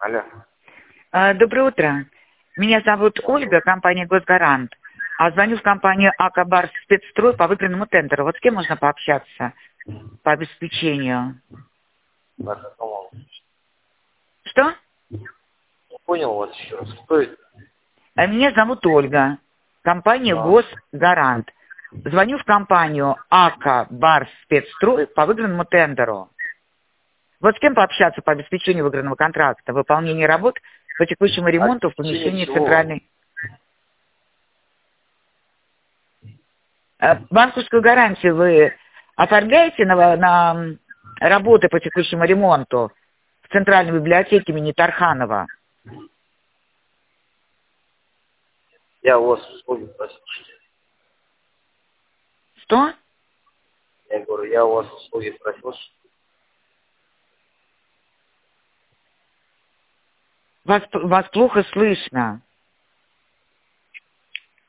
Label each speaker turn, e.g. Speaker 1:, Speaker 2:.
Speaker 1: Алло.
Speaker 2: Доброе утро. Меня зовут Ольга, компания «Госгарант». А звоню в компанию «АК Барс Спецстрой» по выигранному тендеру. Вот с кем можно пообщаться по обеспечению? Что?
Speaker 1: Не понял вас еще раз. Кто это?
Speaker 2: Меня зовут Ольга. Компания «Госгарант». Звоню в компанию «АК Барс Спецстрой» по выигранному тендеру. Вот с кем пообщаться по обеспечению выигранного контракта? Выполнение работ по текущему ремонту в помещении центральной... Банковскую гарантию вы оформляете на работы по текущему ремонту в Центральной библиотеке имени Тарханова?
Speaker 1: Я у вас услуги просил.
Speaker 2: Что?
Speaker 1: Я говорю, я у вас услуги просил.
Speaker 2: Вас плохо слышно.